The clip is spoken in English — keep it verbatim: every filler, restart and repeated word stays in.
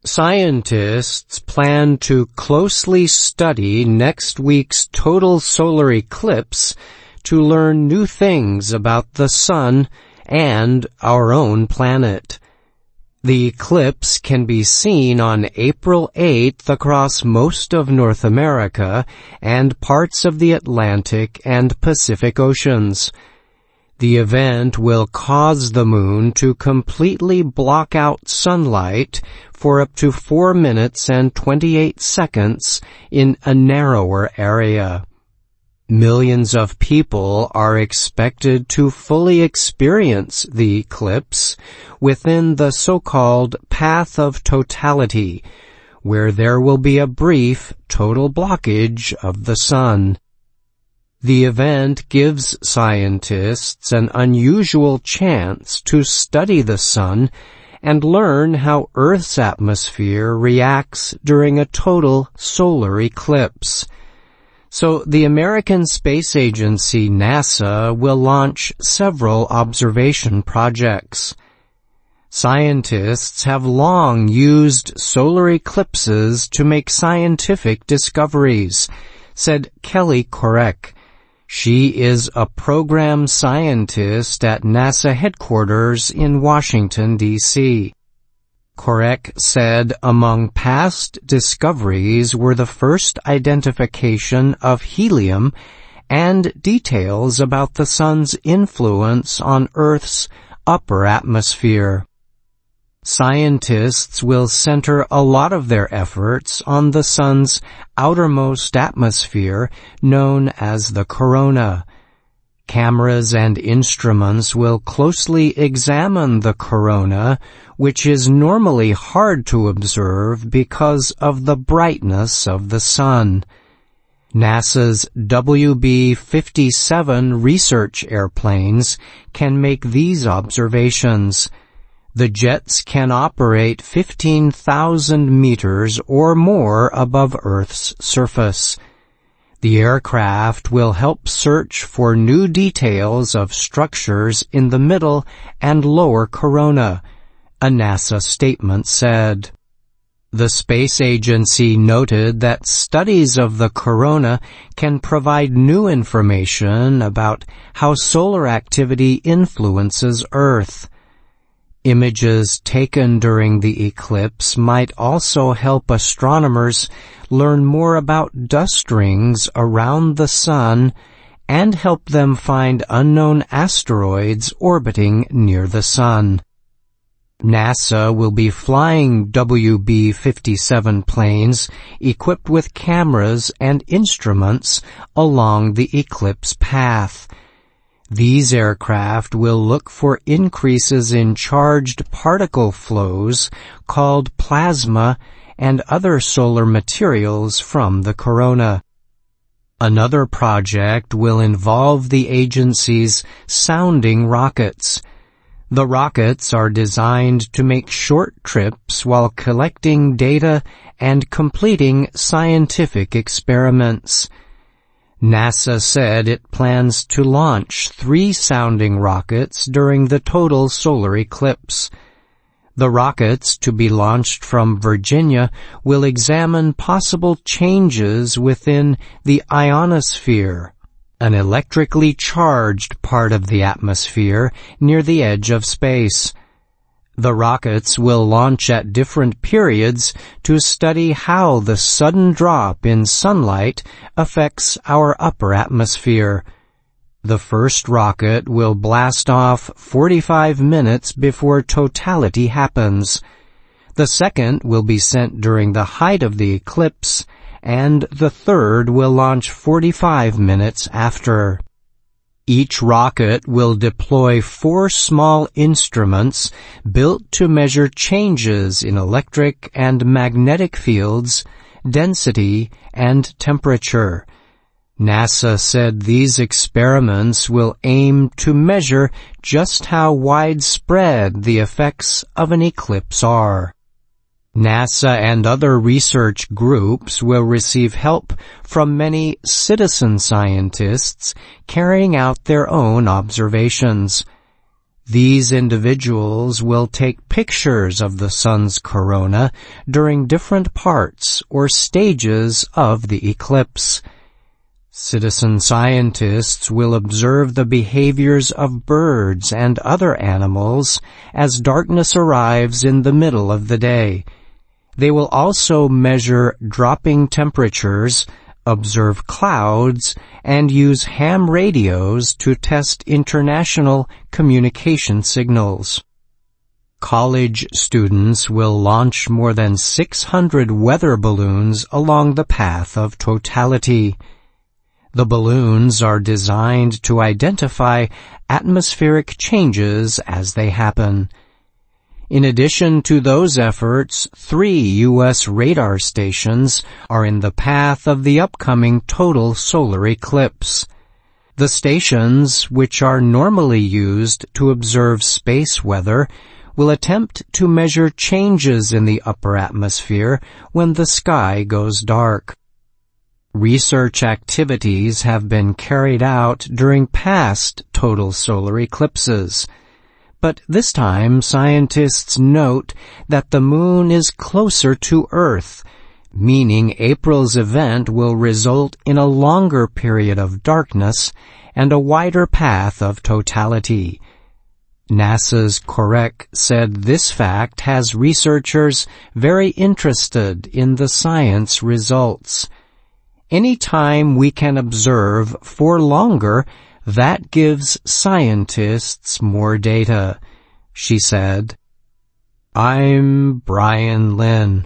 Scientists plan to closely study next week's total solar eclipse to learn new things about the sun and our own planet. The eclipse can be seen on April eighth across most of North America and parts of the Atlantic and Pacific Oceans. The event will cause the moon to completely block out sunlight for up to four minutes and twenty-eight seconds in a narrower area. Millions of people are expected to fully experience the eclipse within the so-called path of totality, where there will be a brief total blockage of the sun. The event gives scientists an unusual chance to study the sun and learn how Earth's atmosphere reacts during a total solar eclipse. So the American Space Agency, NASA, will launch several observation projects. Scientists have long used solar eclipses to make scientific discoveries, said Kelly Korek. She is a program scientist at NASA headquarters in Washington, D C Korek said among past discoveries were the first identification of helium and details about the sun's influence on Earth's upper atmosphere. Scientists will center a lot of their efforts on the sun's outermost atmosphere, known as the corona. Cameras and instruments will closely examine the corona, which is normally hard to observe because of the brightness of the sun. NASA's W B fifty-seven research airplanes can make these observations. The jets can operate fifteen thousand meters or more above Earth's surface. The aircraft will help search for new details of structures in the middle and lower corona, a NASA statement said. The space agency noted that studies of the corona can provide new information about how solar activity influences Earth. Images taken during the eclipse might also help astronomers learn more about dust rings around the sun and help them find unknown asteroids orbiting near the sun. NASA will be flying W B fifty-seven planes equipped with cameras and instruments along the eclipse path. These aircraft will look for increases in charged particle flows called plasma and other solar materials from the corona. Another project will involve the agency's sounding rockets. The rockets are designed to make short trips while collecting data and completing scientific experiments. NASA said it plans to launch three sounding rockets during the total solar eclipse. The rockets to be launched from Virginia will examine possible changes within the ionosphere, an electrically charged part of the atmosphere near the edge of space. The rockets will launch at different periods to study how the sudden drop in sunlight affects our upper atmosphere. The first rocket will blast off forty-five minutes before totality happens. The second will be sent during the height of the eclipse, and the third will launch forty-five minutes after. Each rocket will deploy four small instruments built to measure changes in electric and magnetic fields, density, and temperature. NASA said these experiments will aim to measure just how widespread the effects of an eclipse are. NASA and other research groups will receive help from many citizen scientists carrying out their own observations. These individuals will take pictures of the sun's corona during different parts or stages of the eclipse. Citizen scientists will observe the behaviors of birds and other animals as darkness arrives in the middle of the day. They will also measure dropping temperatures, observe clouds, and use ham radios to test international communication signals. College students will launch more than six hundred weather balloons along the path of totality. The balloons are designed to identify atmospheric changes as they happen. In addition to those efforts, three U S radar stations are in the path of the upcoming total solar eclipse. The stations, which are normally used to observe space weather, will attempt to measure changes in the upper atmosphere when the sky goes dark. Research activities have been carried out during past total solar eclipses. But this time, scientists note that the moon is closer to Earth, meaning April's event will result in a longer period of darkness and a wider path of totality. NASA's Correc said this fact has researchers very interested in the science results. Any time we can observe for longer, that gives scientists more data, she said. I'm Brian Lynn.